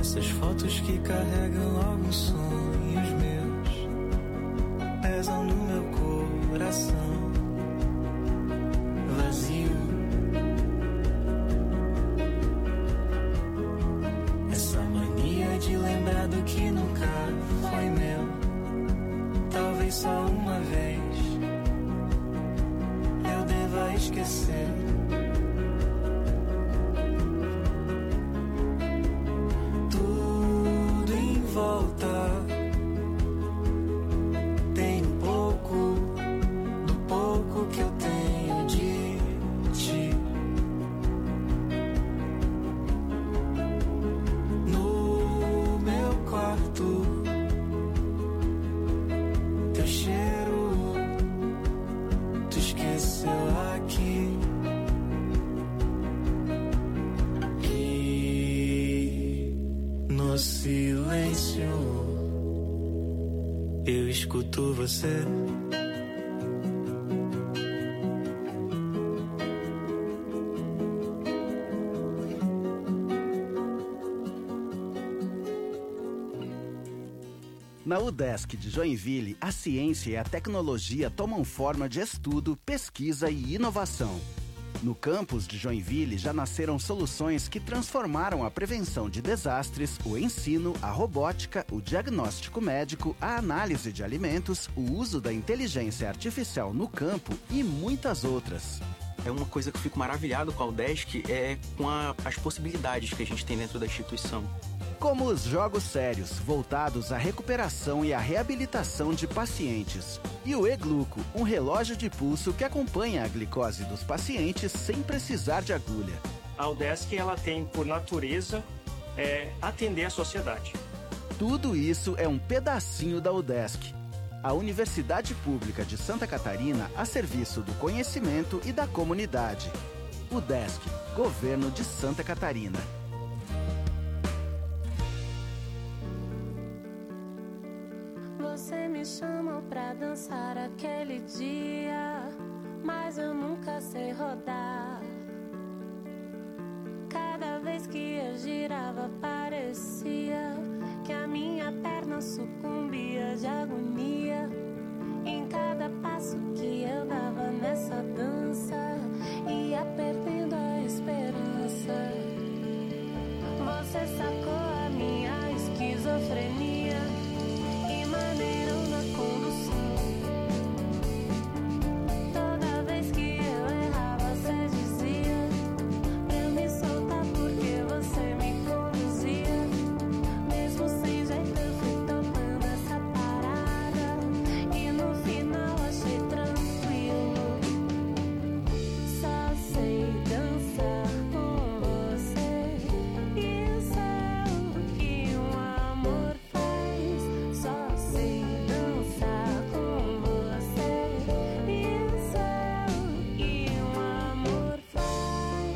Essas fotos que carregam alguns sonhos meus pesam no meu coração vazio. Essa mania de lembrar do que nunca foi meu, talvez só uma vez eu deva esquecer. Tudo em volta tem um pouco do pouco que eu tenho de ti. No meu quarto, teu cheiro tu esqueceu aqui. E no silêncio eu escuto você. Na UDESC de Joinville, a ciência e a tecnologia tomam forma de estudo, pesquisa e inovação. No campus de Joinville já nasceram soluções que transformaram a prevenção de desastres, o ensino, a robótica, o diagnóstico médico, a análise de alimentos, o uso da inteligência artificial no campo e muitas outras. É uma coisa que eu fico maravilhado com a UDESC, com as possibilidades que a gente tem dentro da instituição. Como os jogos sérios, voltados à recuperação e à reabilitação de pacientes. E o E-Gluco, um relógio de pulso que acompanha a glicose dos pacientes sem precisar de agulha. A UDESC ela tem, por natureza, atender a sociedade. Tudo isso é um pedacinho da UDESC, a Universidade Pública de Santa Catarina a serviço do conhecimento e da comunidade. UDESC, Governo de Santa Catarina. Você me chamou pra dançar aquele dia, mas eu nunca sei rodar. Cada vez que eu girava parecia que a minha perna sucumbia de agonia. Em cada passo que eu dava nessa dança, ia perdendo a esperança. Você sacou a minha esquizofrenia e maneirou na condução. Toda vez que eu errava, você dizia pra eu me soltar porque você me conduzia. Mesmo sem jeito eu fui topando essa parada e no final achei tranquilo. Só sei dançar com você. Isso é o que um amor faz. Só sei dançar com você. Isso é o que um amor faz.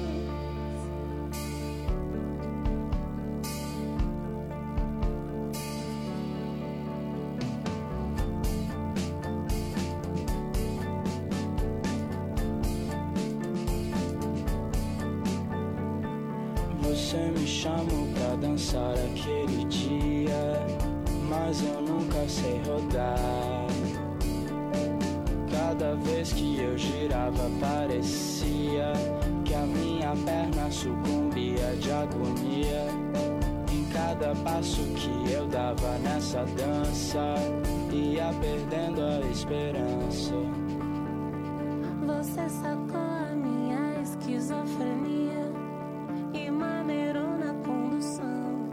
Você me chamou pra dançar aquele dia, mas eu nunca sei rodar. Cada vez que eu girava parecia que a minha perna sucumbia de agonia. Em cada passo que eu dava nessa dança, ia perdendo a esperança. Você sacou a minha esquizofrenia e maneirou na condução.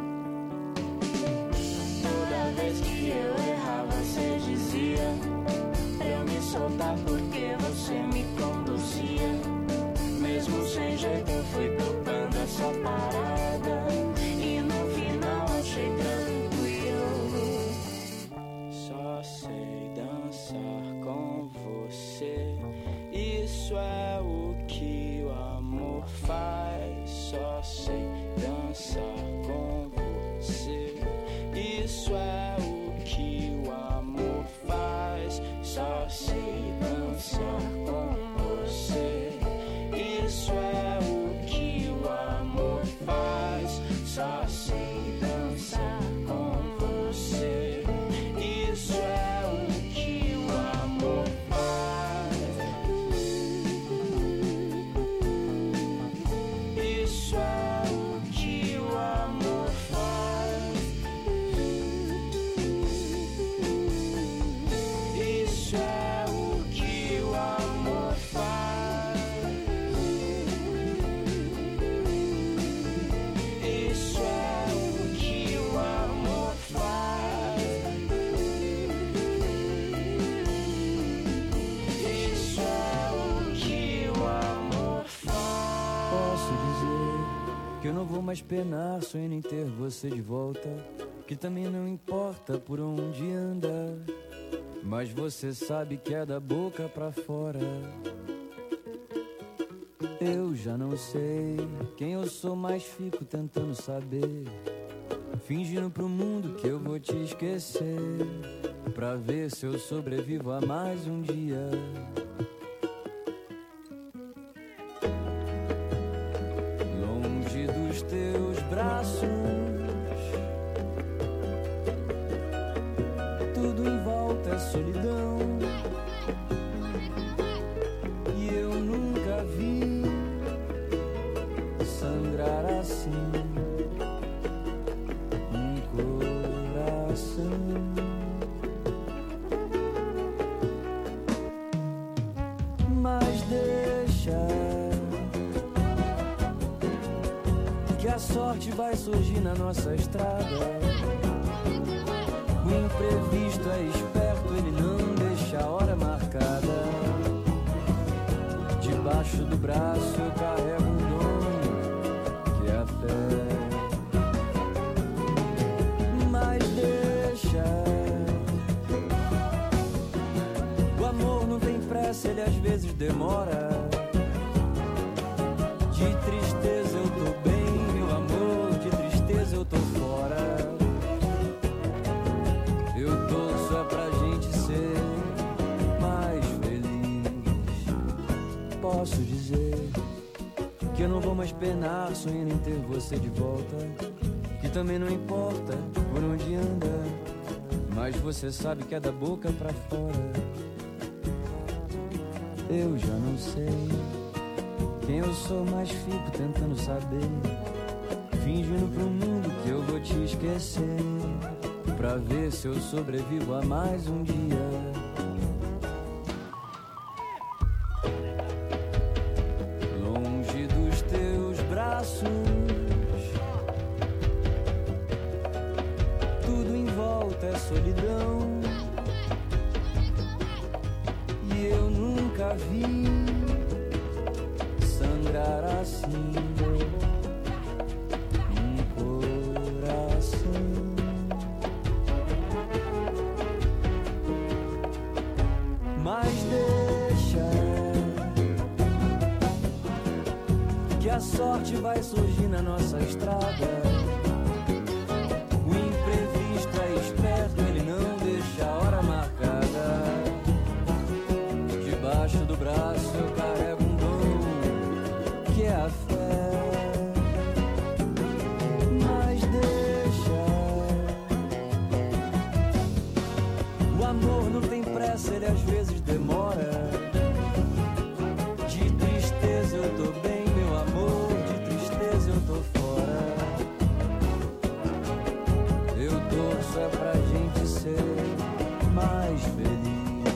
Toda vez que eu errava, você dizia pra eu me soltar porque você me conduzia. Mesmo sem jeito eu fui topando essa parada e no final achei tranquilo. Só sei dançar com você. Isso é o que o amor faz. Só sei dançar com você. Isso é o que o amor faz. Só sei dançar com você. Isso é o que o amor faz. Só sei dançar. que eu não vou mais penar sonhando em ter você de volta, que também não importa por onde anda, mas você sabe que é da boca pra fora. Eu já não sei quem eu sou, mas fico tentando saber, fingindo pro mundo que eu vou te esquecer, pra ver se eu sobrevivo a mais um dia. Longe dos teus braços, tudo em volta é solidão, e eu nunca vi sangrar assim um coração. Mas deixa que a sorte vai surgir na nossa estrada. O imprevisto é esperto, ele não deixa a hora marcada. Debaixo do braço eu carrego um dom que é a fé. Mas deixa, o amor não tem pressa, ele às vezes demora. De tristeza eu tô bem, meu amor, de tristeza eu tô fora. Eu torço é pra gente ser mais feliz. Posso dizer que eu não vou mais penar sonhando em ter você de volta, que também não importa por onde anda, mas você sabe que é da boca pra fora. Eu já não sei quem eu sou, mas fico tentando saber, fingindo pro mundo que eu vou te esquecer, pra ver se eu sobrevivo a mais um dia. Longe dos teus braços, tudo em volta é solidão, e eu nunca vi sangrar assim um coração. Mas deixa que a sorte vai surgir na nossa estrada. O imprevisto é esperto, ele não deixa a hora marcada. Debaixo do braço eu carrego um dom que é a fé. Mas deixa, o amor não tem pressa, ele às vezes demora. De tristeza eu tô bem, meu amor, de tristeza eu tô fora. Eu torço é pra gente ser mais feliz.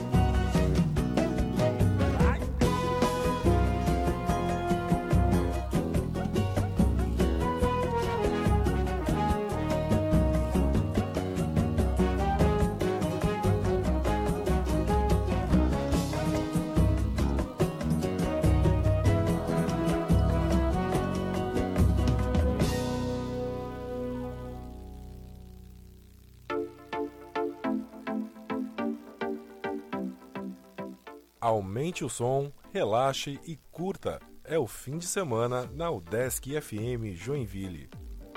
Aumente o som, relaxe e curta. É o fim de semana na UDESC FM Joinville.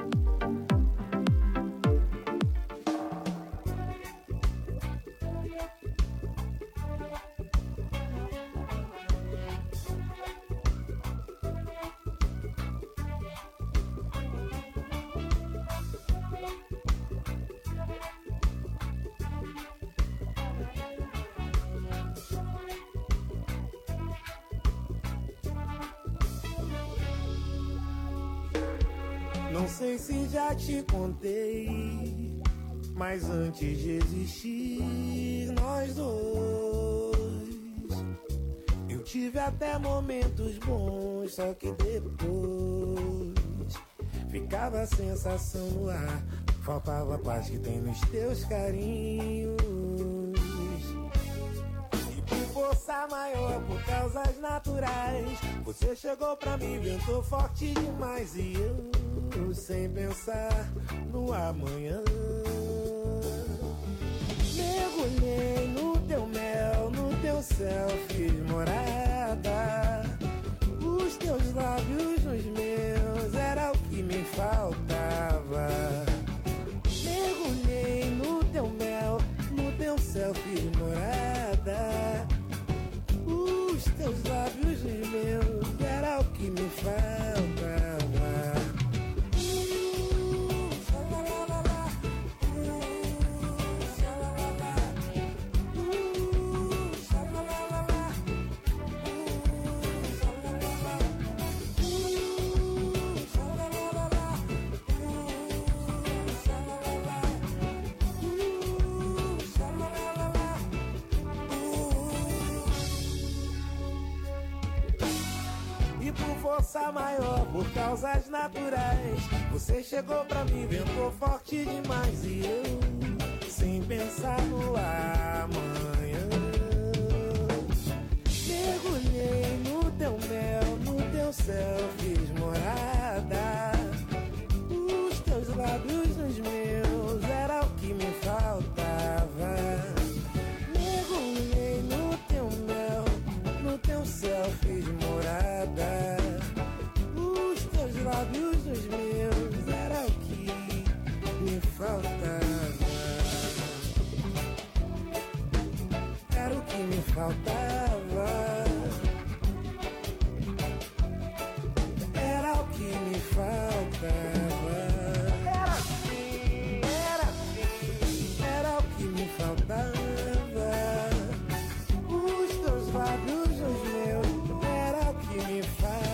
Não sei se já te contei, mas antes de existir nós dois, eu tive até momentos bons, só que depois ficava a sensação no ar, faltava a paz que tem nos teus carinhos. E por força maior, por causas naturais, você chegou pra mim, ventou forte demais e eu sem pensar no amanhã. Mergulhei no teu mel, no teu céu fiz morada. Os teus lábios nos meus era o que me faltava. Mergulhei no teu mel, no teu céu fiz morada. Os teus lábios nos meus era o que me faltava. Força maior por causas naturais, você chegou pra mim, ventou forte demais. E eu, sem pensar no amanhã, mergulhei no teu mel, no teu céu fiz morada. Os teus lábios nos meus era o que me faltava. Mergulhei no teu mel, no teu céu fiz morada. Lábios dos meus era o que me faltava. Era o que me faltava. Era o que me faltava. Era assim, era assim. Era o que me faltava. Os teus lábios nos meus era o que me faltava.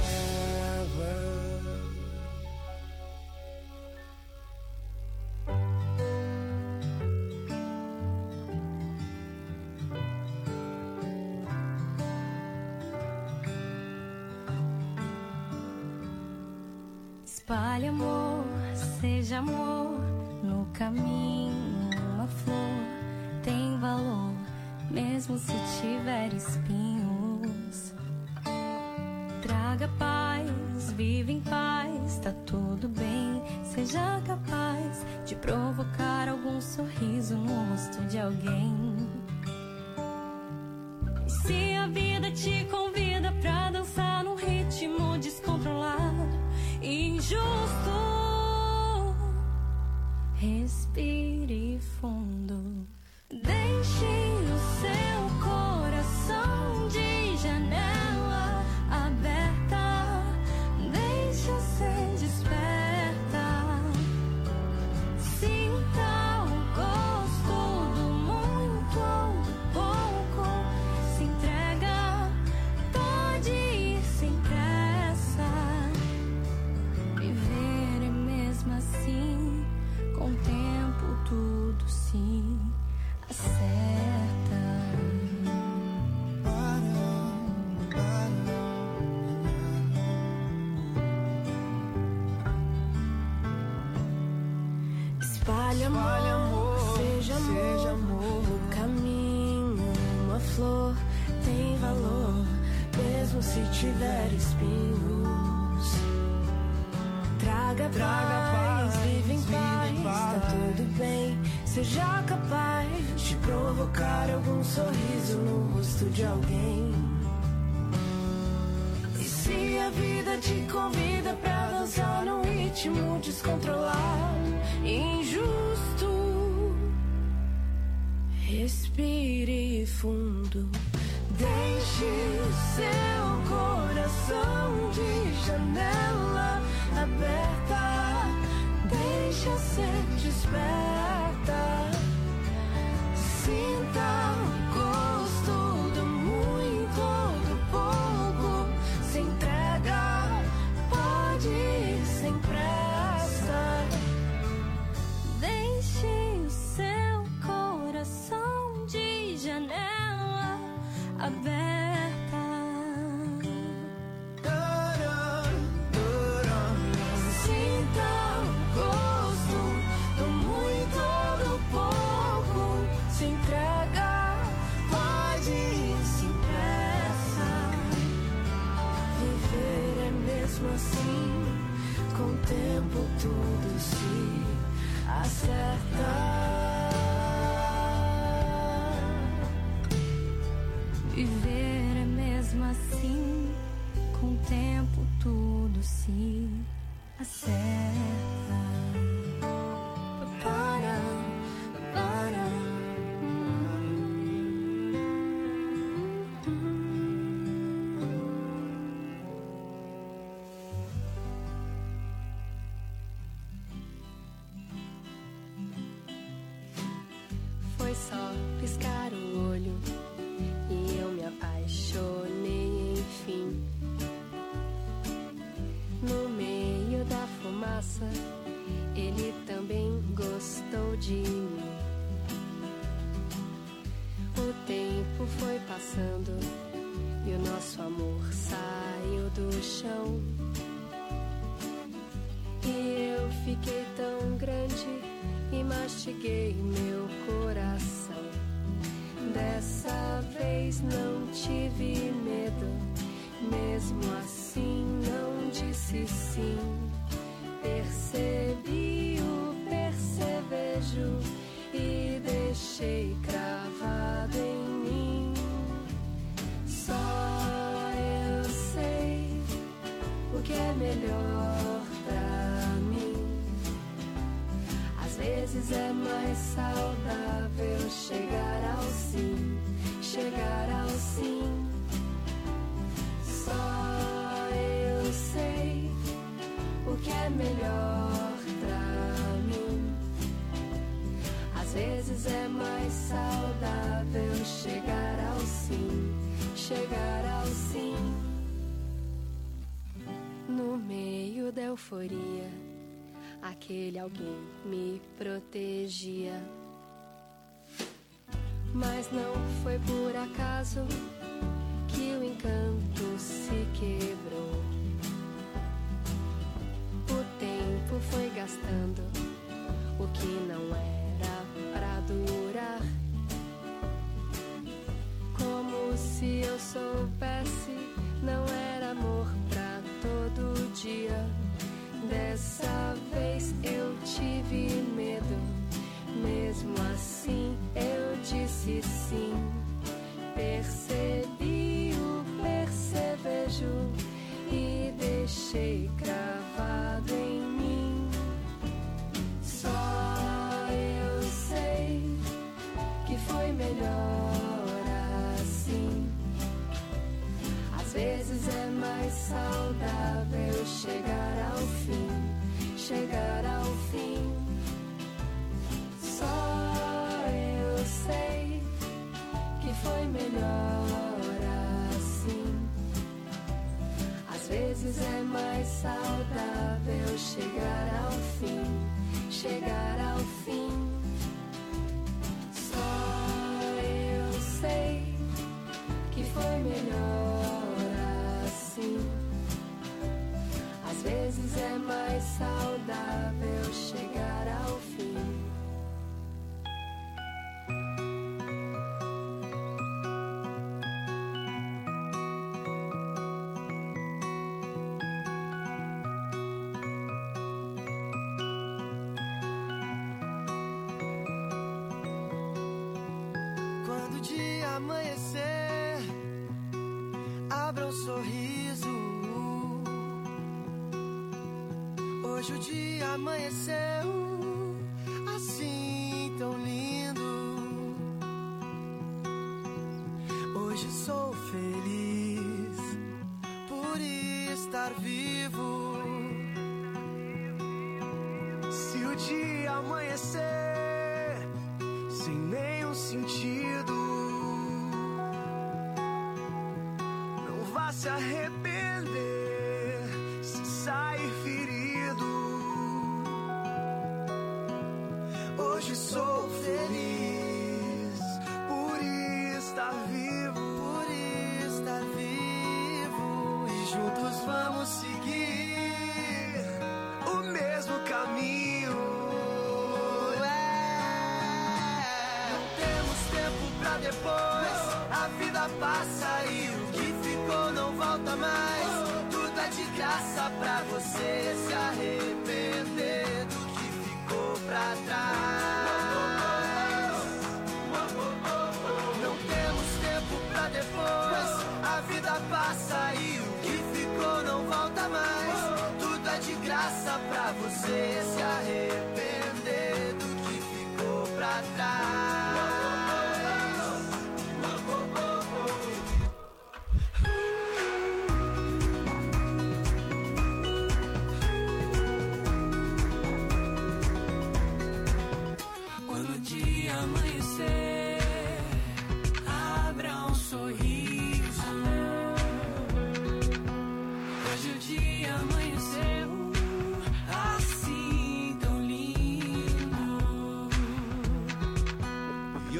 Espalhe amor, seja amor, no caminho uma flor tem valor, mesmo se tiver espinhos. Traga paz, vive em paz, tá tudo bem. Seja capaz de provocar algum sorriso no rosto de alguém. E se a vida te convida pra dançar num ritmo descontrolado, injusto, respire fundo. Deixe o seu coração de janela aberta. Deixa ser desperta. Sinta o gosto do muito ou do pouco. Se entrega, pode ir sem pressa. Viver é mesmo assim, com o tempo tudo se acerta. Espalhe amor, seja amor, no caminho uma flor tem valor, mesmo se tiver espinhos. Traga paz, vive em paz, tá tudo bem. Seja capaz de provocar algum sorriso no rosto de alguém. E se a vida te convida pra dançar num ritmo descontrolado, injusto, respire fundo. Deixe o seu coração de janela aberta. Deixa ser desperta. Sinta o gosto do muito ou do pouco. Se entrega, pode ir sem pressa. Deixe o seu coração de janela aberta. Gosto do muito ou do pouco. Se entrega. tempo tudo se acerta. Viver é mesmo assim, com o tempo tudo se acerta. Foi só piscar o olho e eu me apaixonei, enfim. No meio da fumaça, ele também gostou de mim. O tempo foi passando e o nosso amor saiu do chão. E eu fiquei tão grande e mastiguei meu coração. Dessa vez não tive medo, mesmo assim não disse sim. Percebi o percevejo e deixei cravado em mim. Só eu sei o que é melhor pra mim. Às vezes é mais saudável chegar ao sim, chegar ao sim. Só eu sei o que é melhor pra mim. Às vezes é mais saudável chegar ao sim, chegar ao sim. No meio da euforia, aquele alguém me protegia. Mas não foi por acaso que o encanto se quebrou. O tempo foi gastando o que não era pra durar. Como se eu soubesse, não era amor pra todo dia. Dessa vez eu tive medo, mesmo assim eu disse sim. Percebi o percevejo e deixei cravado em mim. Só eu sei que foi melhor assim. Às vezes é mais saudável chegar ao fim, chegar ao fim. Só eu sei que foi melhor assim. Às vezes é mais saudável chegar ao fim, chegar ao fim. Só eu sei que foi melhor assim. Às vezes é mais saudável chegar ao fim. Quando o dia amanhecer, abra um sorriso. Hoje o dia amanheceu assim tão lindo. Hoje sou feliz por estar vivo. Se o dia amanhecer sem nenhum sentido, não vá se arrepender se sair ferido. Hoje sou feliz por estar vivo, por estar vivo. E juntos vamos seguir o mesmo caminho. Não temos tempo pra depois, a vida passa e o que ficou não volta mais. Tudo é de graça pra você se arrepender.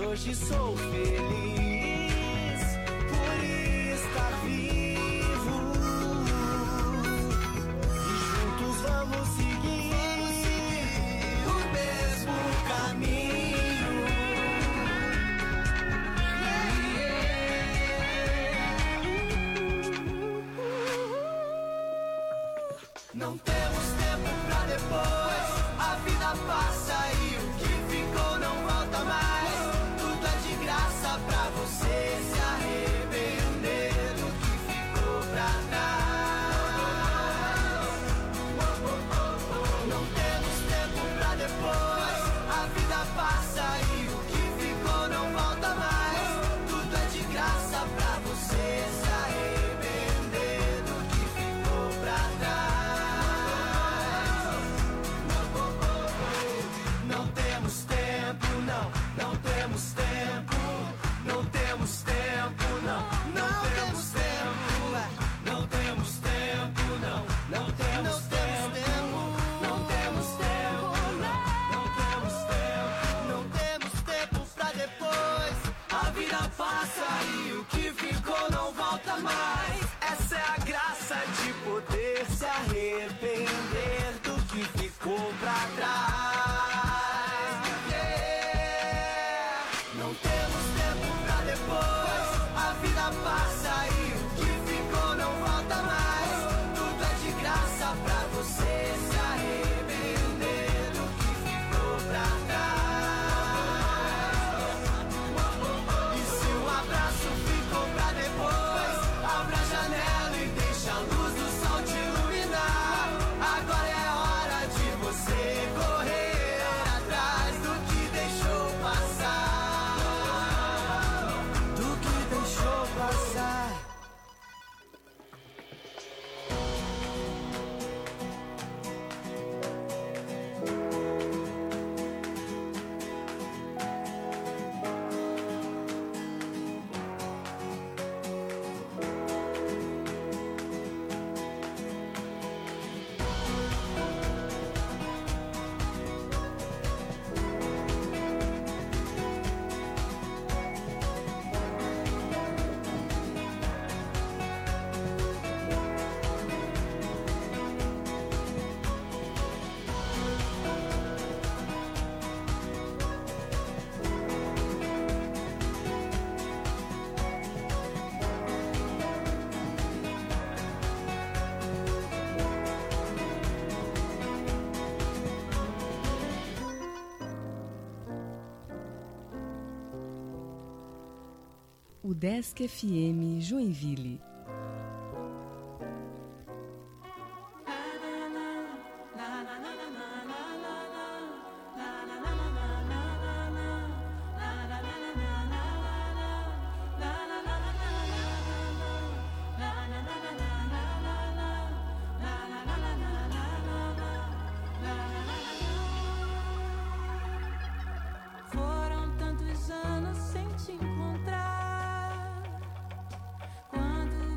hoje sou feliz por estar vivo. E juntos vamos seguir o mesmo caminho. Não temos tempo pra depois, a vida passa e o que ficou não volta mais. Tudo é de graça pra você se arrepender do que ficou pra trás. Não temos tempo pra depois, a vida passa e o que ficou não volta mais. Tudo é de graça pra você se arrepender do que ficou pra trás. Não temos tempo, não temos tempo. Não temos tempo, não temos tempo. Não temos tempo, não temos tempo. Não temos tempo, não temos tempo. Não temos tempo pra depois. A vida passa e o que ficou não volta mais. Essa é a graça de poder se arrepender do que ficou pra trás. Yeah. Não temos tempo pra depois. A vida passa e o que ficou não volta mais. Tudo é de graça pra você se arrepender do que ficou pra trás. E se um abraço ficou pra depois, abra a janela e deixa a luz do sol te iluminar. Agora é hora de você correr atrás do que deixou passar. Do que deixou passar. UDESC FM Joinville. Foram tantos anos sem te encontrar. Quando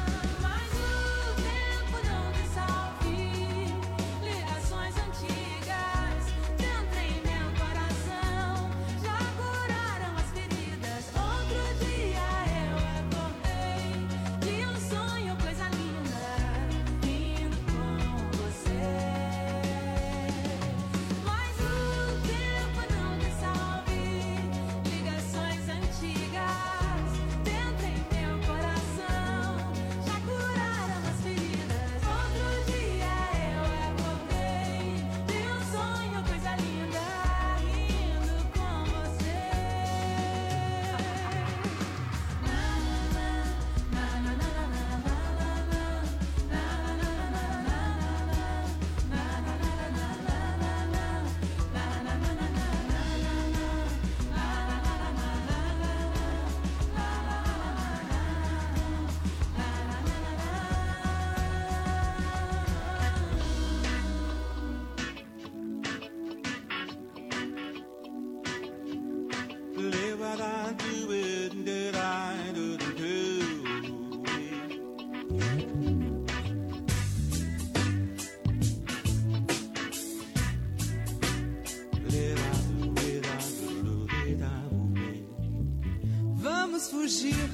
Vamos fugir.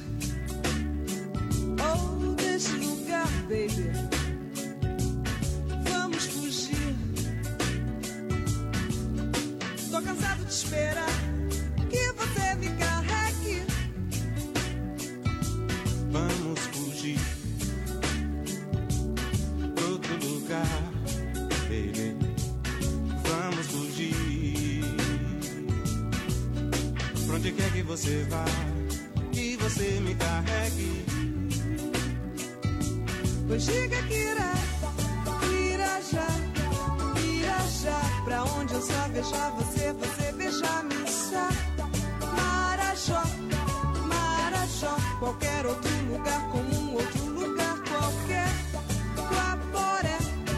Oh, desse lugar, baby. Vamos fugir. Tô cansado de esperar que você me carregue. Vamos fugir pra outro lugar, baby. Vamos fugir. Pra onde quer que você vá, que você me carregue. Pois diga que irá já. Pra onde eu só beijar você, você beijar-me só. Marajó, qualquer outro lugar, como outro lugar qualquer. Guaporé,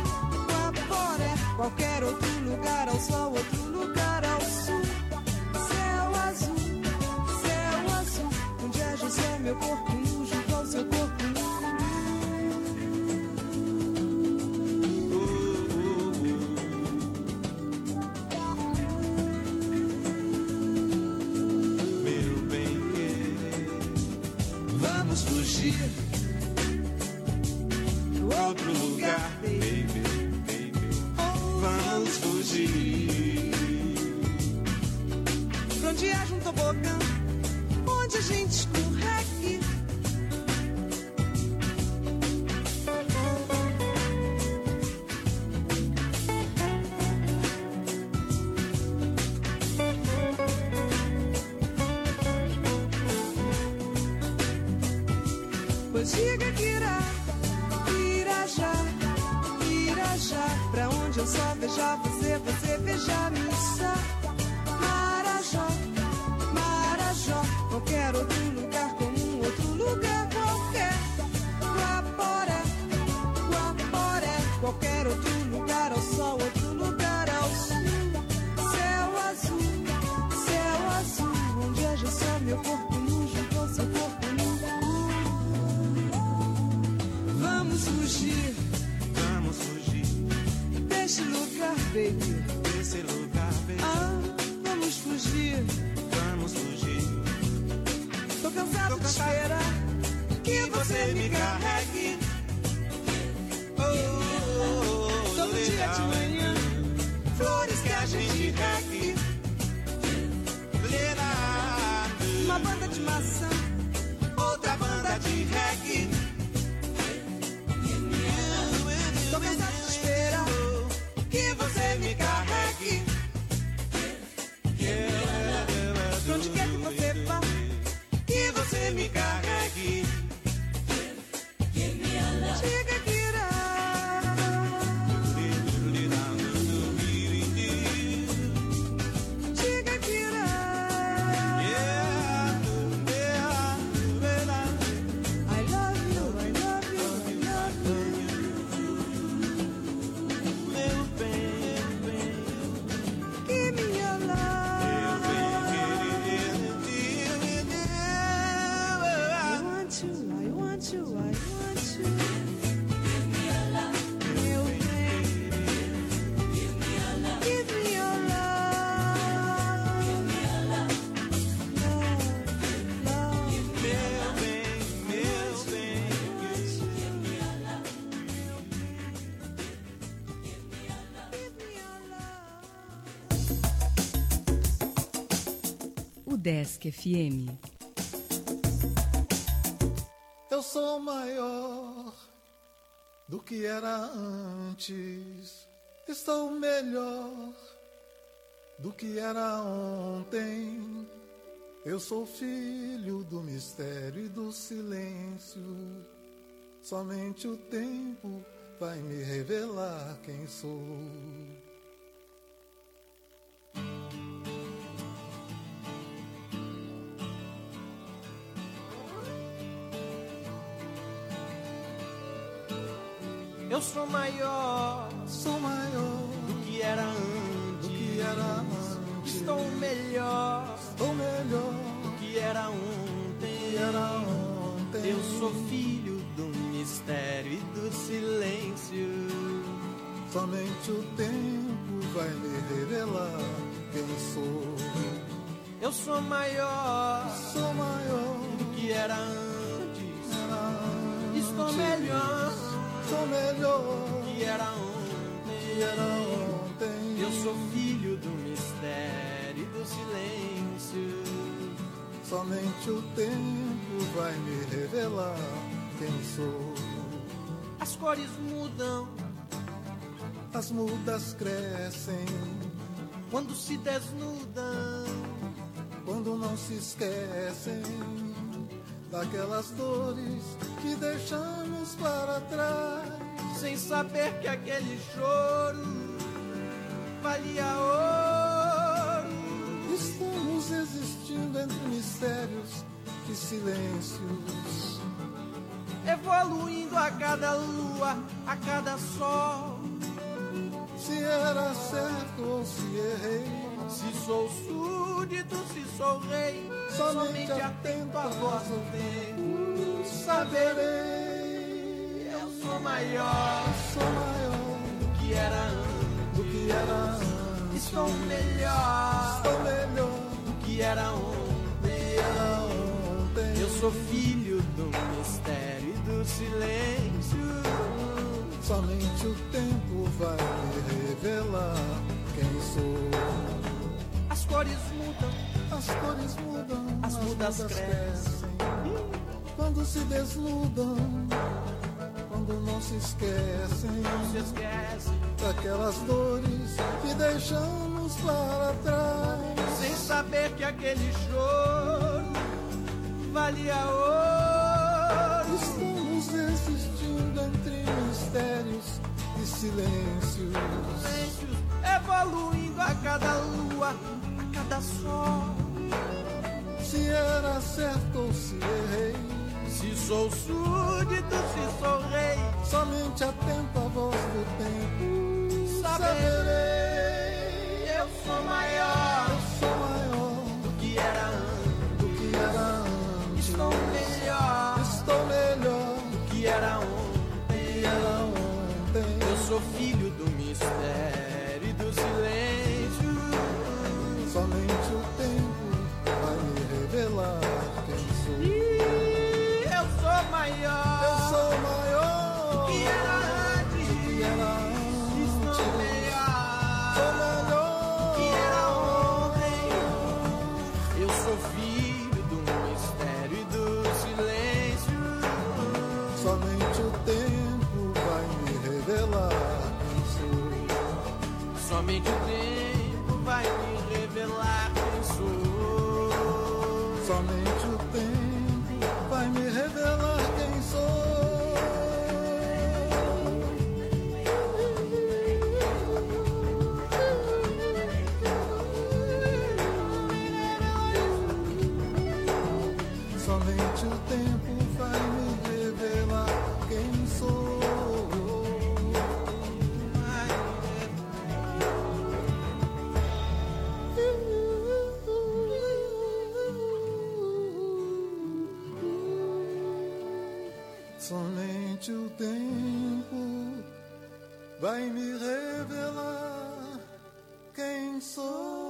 qualquer outro lugar ao sol, outro lugar ao sul. Céu azul, onde é José, meu corpo nu, junto ao seu corpo nu. Fugir pro outro lugar, baby, baby. Vamos fugir pra onde haja um tobogã, onde a gente escorregue. Pois diga que irá já. Pra onde eu só beijar você, você beijar-me só. Marajó, qualquer outro lugar, como outro lugar qualquer. Guaporé, qualquer outro lugar ao sol, outro lugar ao sul. Céu azul, onde haja só meu corpo nu, junto ao seu corpo nu. Vamos fugir desse lugar, baby. Desse lugar, baby. Ah, vamos fugir. Tô cansado de esperar que você me carregue. Todo dia de manhã, flores que a gente regue. Uma banda de maçã, outra banda de reggae. Tô cansado de esperar que você me carregue. Pra onde quer que você vá, que você me carregue. Diga que irá. Diga que irá. Desk FM. Eu sou maior do que era antes. Estou melhor do que era ontem. Eu sou filho do mistério e do silêncio. Somente o tempo vai me revelar quem sou. Eu sou maior do que era antes. Estou melhor do que era ontem. Eu sou filho do mistério e do silêncio. Somente o tempo vai me revelar quem sou. Eu sou maior do que era antes. Estou melhor que era ontem. Eu sou filho do mistério e do silêncio. Somente o tempo vai me revelar quem sou. As cores mudam, as mudas crescem quando se desnudam, quando não se esquecem daquelas dores que deixamos para trás, sem saber que aquele choro valia ouro. Estamos existindo entre mistérios e silêncios, evoluindo a cada lua, a cada sol. Se era certo ou se errei, se sou súdito, se sou rei, somente atento à voz do tempo saberei. Eu sou maior do que era antes. Estou melhor do que era ontem. Eu sou filho do mistério e do silêncio. Somente o tempo vai me revelar quem sou. As cores mudam, as mudas crescem quando se desnudam, quando não se esquecem daquelas dores que deixamos para trás, sem saber que aquele choro valia ouro. Estamos existindo entre mistérios e silêncios, evoluindo a cada lua, a cada sol. Se era certo ou se errei, se sou súdito, se sou rei, somente atento à voz do tempo saberei. Eu sou maior do que era antes. Estou melhor do que era ontem. Eu sou filho do mistério e do silêncio. Somente o tempo vai me revelar quem sou. Eu sou maior do que era antes. Estou melhor do que era ontem. Eu sou filho do mistério e do silêncio. Somente o tempo vai me revelar quem sou. Somente o tempo vai me revelar quem sou. Somente o tempo vai me revelar quem sou. Somente o tempo vai me revelar quem sou. Somente o tempo vai me revelar quem sou.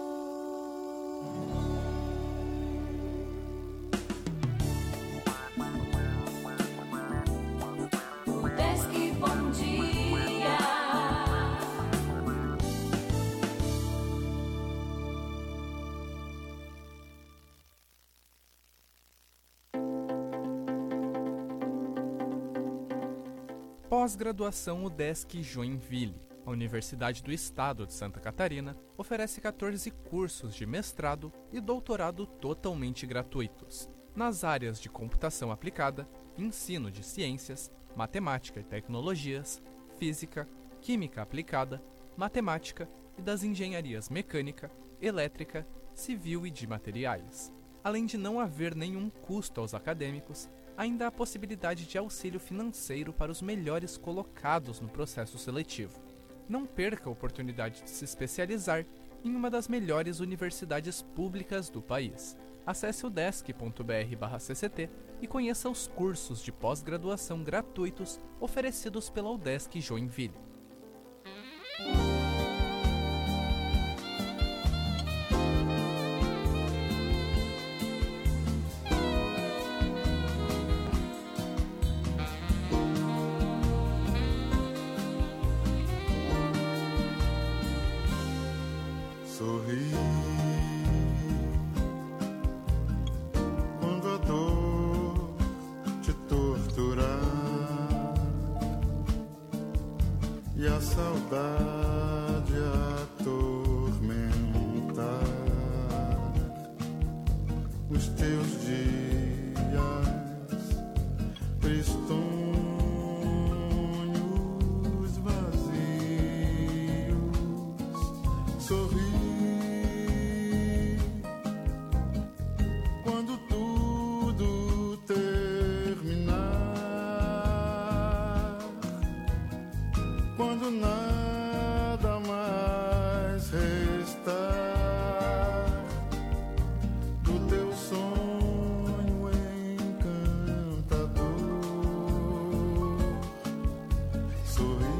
Desk Bom Dia. Pós-graduação UDESC Joinville. A Universidade do Estado de Santa Catarina oferece 14 cursos de mestrado e doutorado totalmente gratuitos, nas áreas de computação aplicada, ensino de ciências, matemática e tecnologias, física, química aplicada, matemática e das engenharias mecânica, elétrica, civil e de materiais. Além de não haver nenhum custo aos acadêmicos, ainda há a possibilidade de auxílio financeiro para os melhores colocados no processo seletivo. Não perca a oportunidade de se especializar em uma das melhores universidades públicas do país. Acesse udesc.br/cct e conheça os cursos de pós-graduação gratuitos oferecidos pela UDESC Joinville. Sorri quando a dor te torturar e a saudade atormentar os teus dias tristonhos, vazios. Sorri quando tudo terminar, quando nada mais restar do teu sonho encantador. Sorri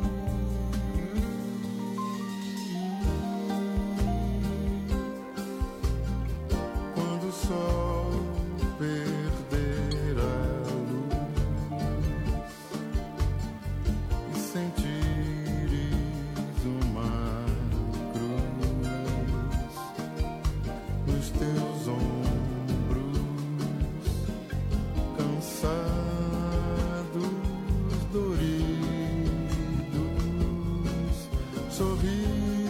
quando o sol perder a luz e sentires uma cruz nos teus ombros, cansados, doridos. Sorri,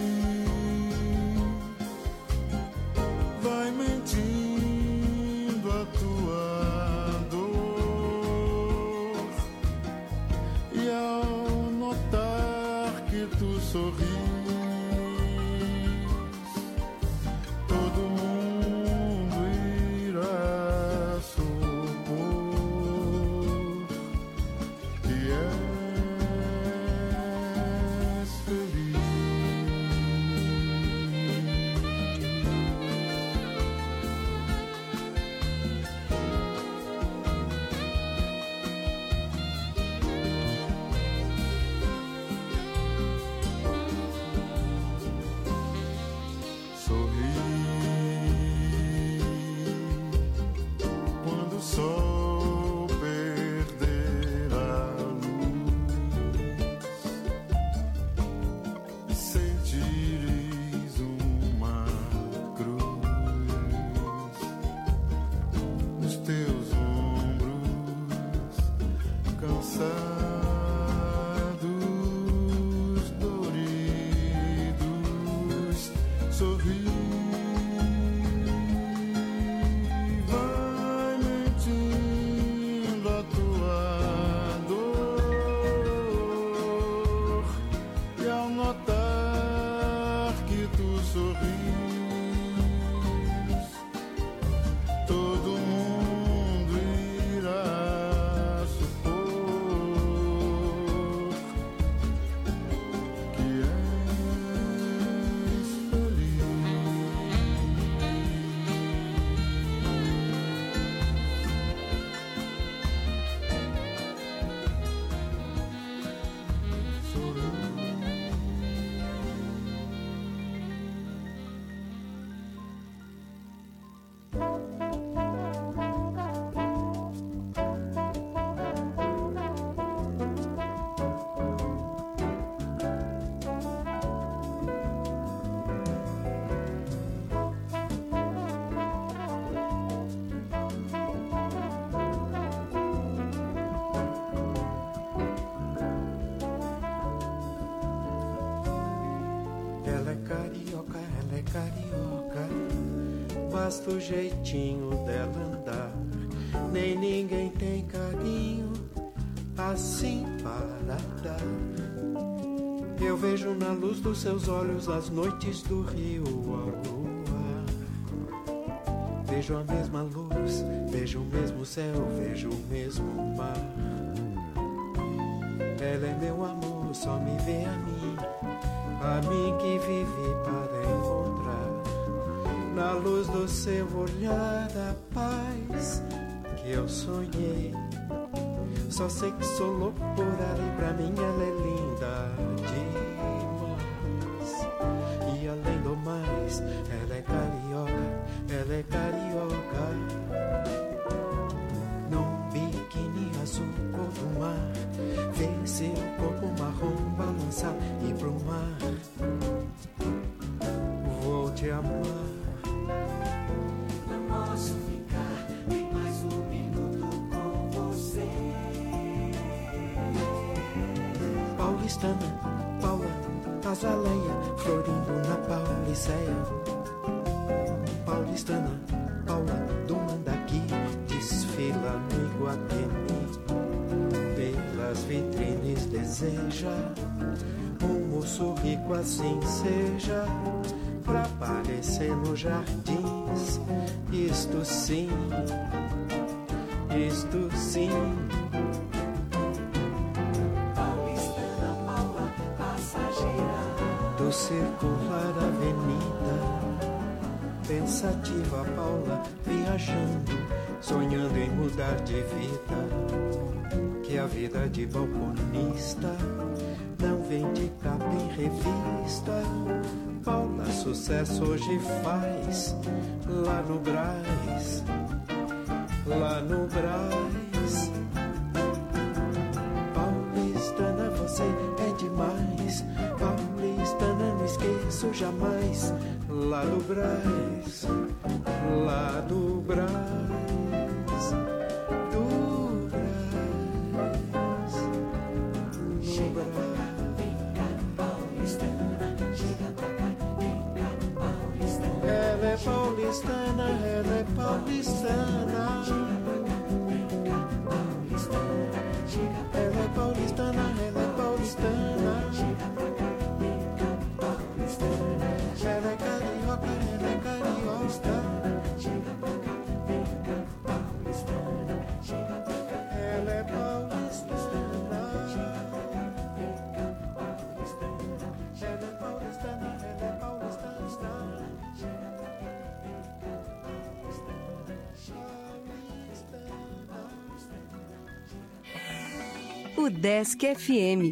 vai mentindo a tua dor, e ao notar que tu sorris, todo mundo irá supor que és feliz. basta o jeitinho dela andar. Nem ninguém tem carinho assim para dar. Eu vejo na luz dos seus olhos as noites do rio ao luar. Vejo a mesma luz, vejo o mesmo céu, vejo o mesmo mar. Ela é meu amor, só me vê a mim que vive para encontrar. Na luz do seu olhar a paz que eu sonhei. Só sei que sou louco por ela e pra mim ela é linda demais. E além do mais, ela é carioca, ela é carioca. Num biquíni azul cor do mar, vê seu corpo marrom balançar e pro mar. Vou te amar. Não posso ficar nem mais um minuto com você. Paulistana, Paula, azaleia, florindo na Pauliceia. Paulistana, Paula, do Mandaqui, desfila no Iguatemi. Pelas vitrines deseja um moço rico assim seja, pra aparecer nos jardins. Isto sim, isto sim. Paulistana, Paula, passageira do circular avenida. Pensativa Paula, viajando, sonhando em mudar de vida. Que a vida de balconista não vem de capa em revista. Paula, sucesso hoje faz lá no Brás, lá no Brás. Paulistana, você é demais. Paulistana, não esqueço jamais. Lá no Brás, lá do Brás, do Brás, do Brás. vem cá, paulistana, chega pra cá, vem cá, paulistana. Ela é paulistana, ela é paulistana. Chega pra cá, vem cá, paulistana, chega pra cá. Ela é paulistana, ela é paulistana. Chega pra cá, vem cá, paulistana. Ela é carioca, ela é carioca. Chega pra cá, vem cá, paulistana. Chega pra cá, Ela é paulistana. chega pra cá, vem cá, paulistana. Ela é paulistana, ela é paulistana. Chega pra cá, vem cá, paulistana. O Desk FM.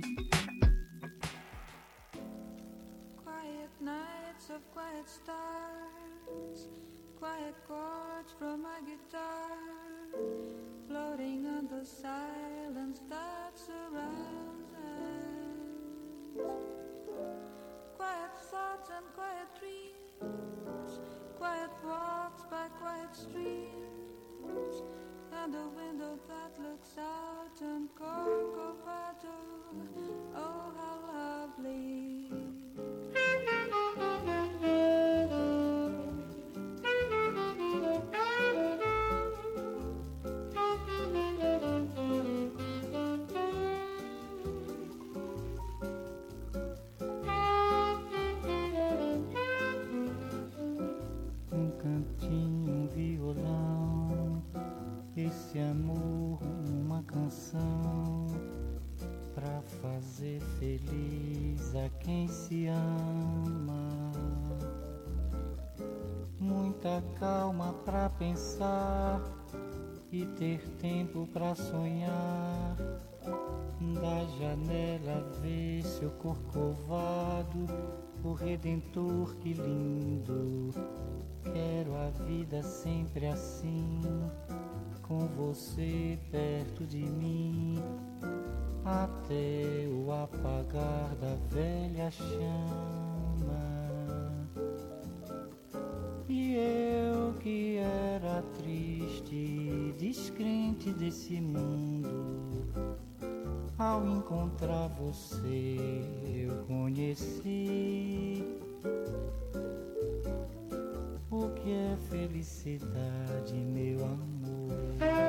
Quiet nights of quiet stars, quiet chords from my guitar, floating on the silence that surrounds us. Quiet thoughts and quiet dreams, quiet walks by quiet streams, and a window that looks out on Corcovado. Oh, how lovely. Um cantinho, um violão, esse amor, uma canção, pra fazer feliz a quem se ama. Muita calma pra pensar e ter tempo pra sonhar. Da janela ver seu corcovado, o Redentor, que lindo. Quero a vida sempre assim, com você perto de mim, até o apagar da velha chama. E eu que era triste, descrente desse mundo, ao encontrar você eu conheci o que que é felicidade, meu amor.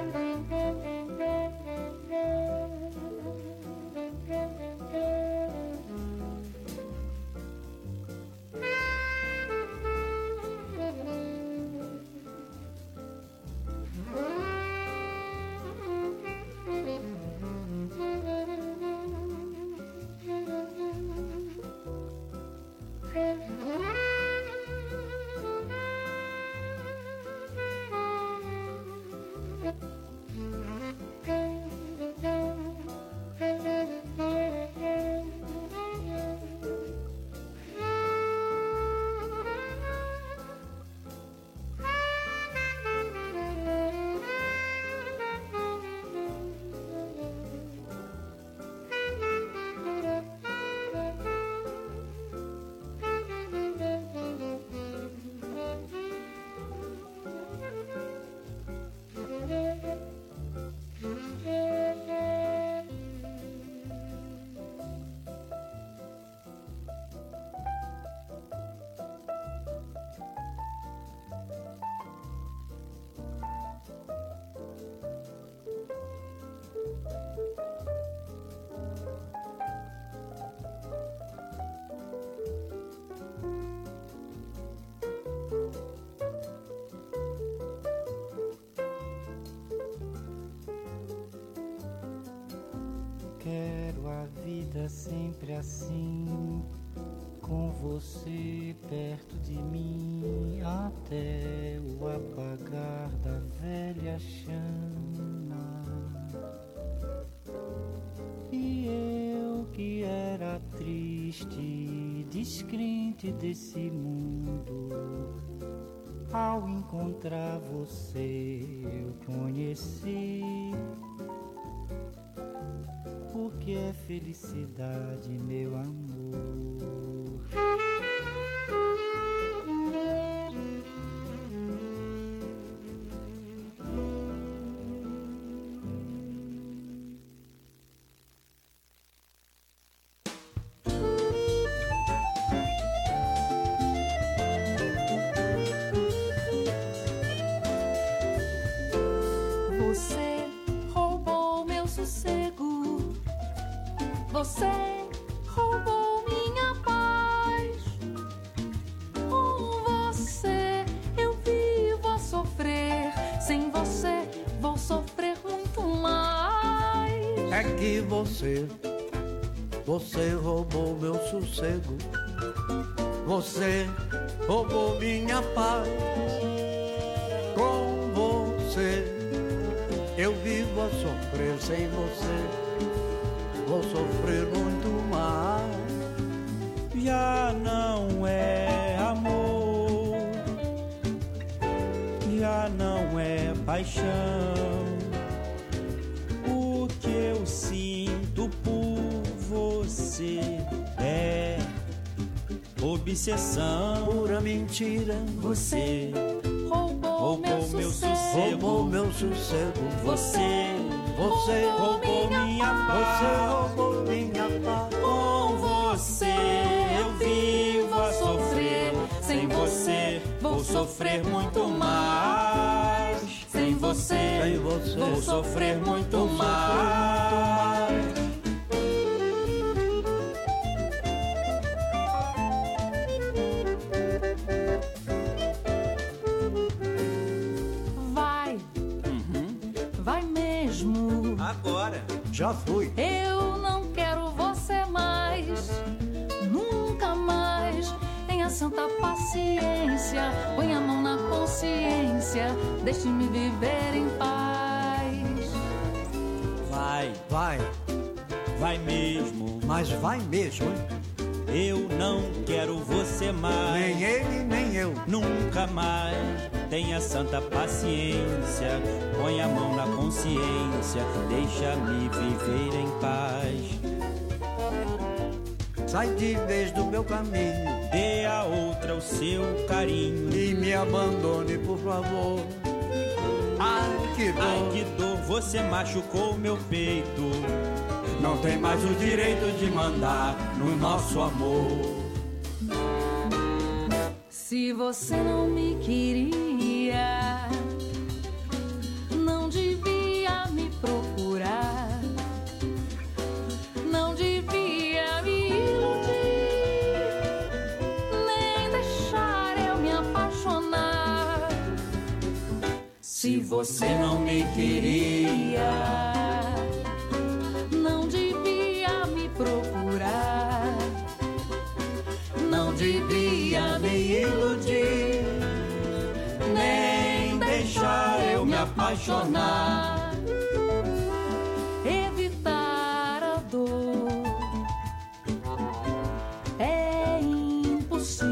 Quero a vida sempre assim, com você perto de mim, até o apagar da velha chama. E eu que era triste, descrente desse mundo, ao encontrar você eu conheci o que é felicidade, meu amor. Você roubou meu sossego, você roubou minha paz. Com você eu vivo a sofrer, sem você vou sofrer muito mais. É que você roubou meu sossego, você roubou minha paz. Com você eu vivo a sofrer, sem você vou sofrer muito mais. Já não é amor, já não é paixão. O que eu sinto por você é obsessão. Pura mentira. Você roubou meu sossego, roubou meu sossego. Você roubou minha paz. Você roubou minha paz. Com você eu vivo a sofrer, sem você vou sofrer muito mais. Sem você vou sofrer muito mais. Vai mesmo. Agora. Já fui. Eu não quero você mais, nunca mais. Tenha santa paciência, põe a mão na consciência, deixe-me viver em paz. Vai mesmo. Mas vai mesmo, hein? Eu não quero você mais, nem ele, nem eu, nunca mais. Tenha santa paciência, põe a mão na consciência, deixa-me viver em paz. Sai de vez do meu caminho, dê a outra o seu carinho e me abandone, por favor. Ai, que dor, você machucou meu peito. Não tem mais o direito de mandar no nosso amor. Se você não me queria, não devia me procurar, não devia me iludir, nem deixar eu me apaixonar. Se você não me queria, não devia me procurar, não devia me iludir, nem deixar eu me apaixonar. Evitar a dor é impossível.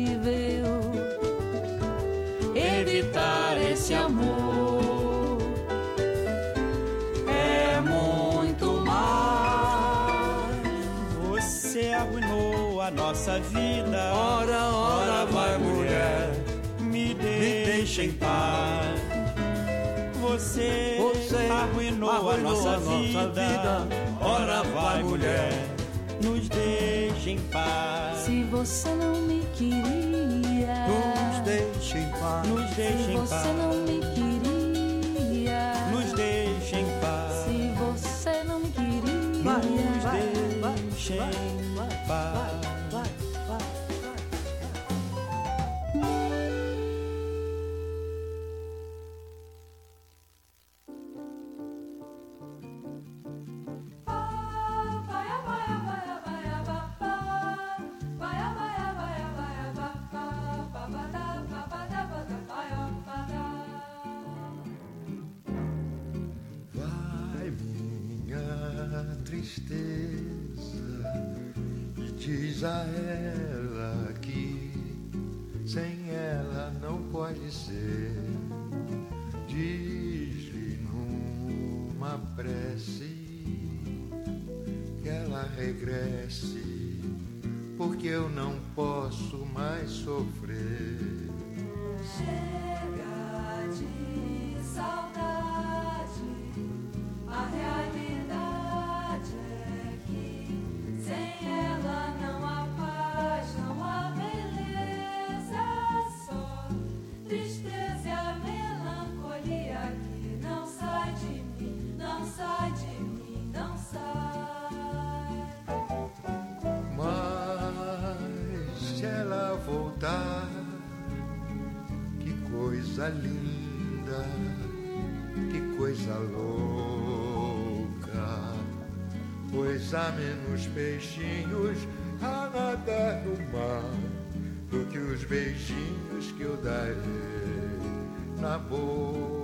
Evitar esse amor é muito mais. Você arruinou a nossa vida. Ora, ora, vai mulher, me deixa em paz. Você arruinou a nossa vida. Ora, vai mulher, nos deixa em paz. Se você não me queria, nos deixa em paz. Nos deixa em paz. Se você não me queria, nos deixa em paz. Se você não me queria, nos deixa em paz. Vai minha tristeza e diz a ela que sem ela não pode ser. Diz-lhe numa prece que ela regresse, porque eu não posso mais sofrer. Chega de saudade, a realidade é que sem ela não há paz, não há beleza, só tristeza e a melancolia que não sai de mim, não sai de mim, não sai. Mas se ela voltar, que coisa linda, que coisa louca, pois há menos peixinhos a nadar no mar do que os beijinhos que eu darei na boca.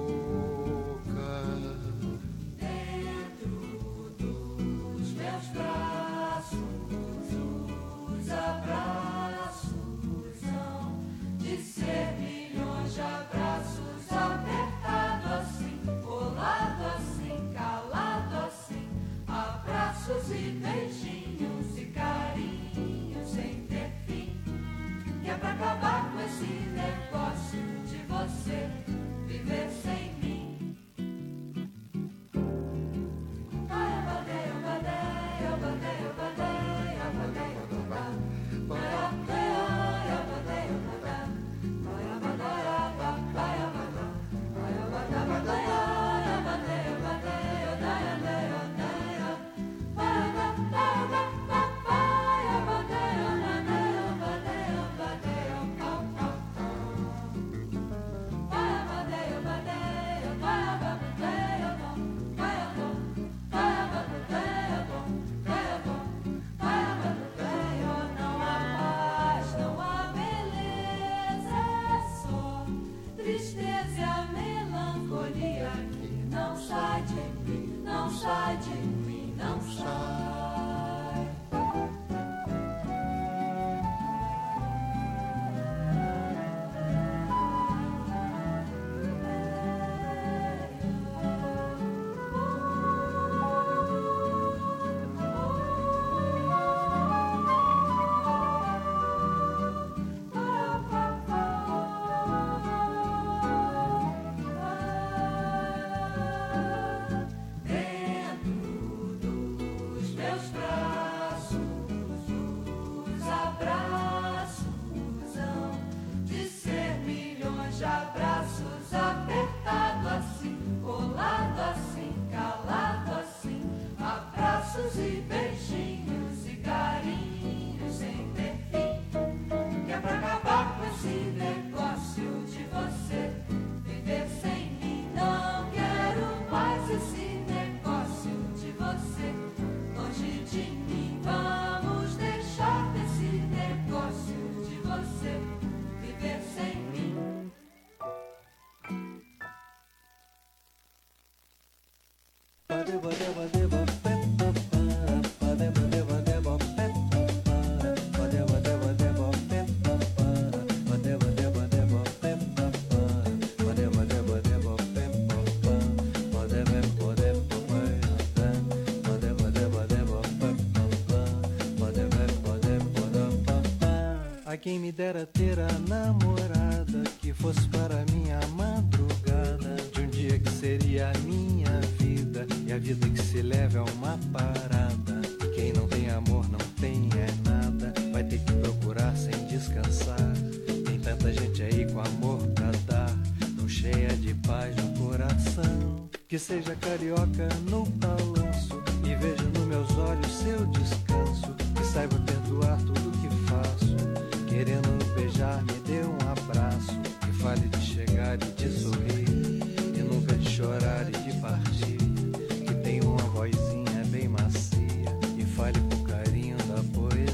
Dentro dos meus braços, os abraços são de ser milhões de abraços, apertado assim, colado assim, calado assim, abraços e beijinhos e carinhos sem ter fim. E é pra acabar com esse negócio de você viver sem mim. Tristeza e a melancolia que não sai de mim, não sai de mim, não sai. Dentro A quem me dera ter a namorada que fosse para minha madrugada, de um dia que seria a minha vida, e a vida que se leva é uma parada. Quem não tem amor não tem é nada, vai ter que procurar sem descansar. Tem tanta gente aí com amor pra dar, tão cheia de paz no coração. Que seja carioca no balanço e veja nos meus olhos seu descanso, que saiba perdoar tudo que faço. Querendo beijar, me dê um abraço, que fale de chegar e de sorrir, e nunca de chorar e de partir, que tem uma vozinha bem macia, e fale com carinho da poesia.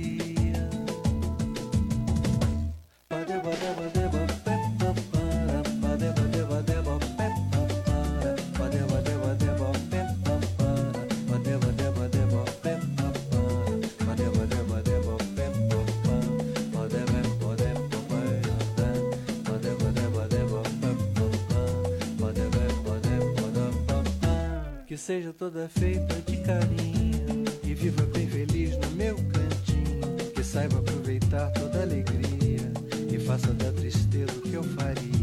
Que seja toda feita de carinho e viva bem feliz no meu cantinho, que saiba aproveitar toda alegria e faça da tristeza o que eu faria.